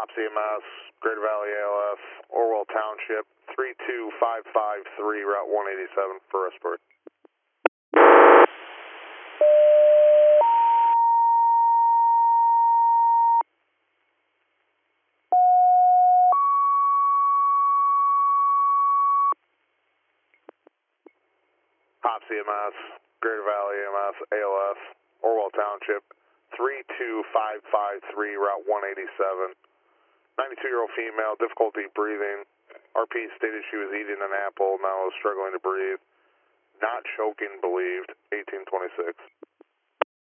Top CMS, Greater Valley ALF, Orwell Township, 32553, Route 187 for respiratory. Top CMS, Greater Valley EMS, ALF, Orwell Township, 32553, Route 187. 92-year-old female, difficulty breathing. RP stated she was eating an apple, now is struggling to breathe. Not choking, believed. 1826.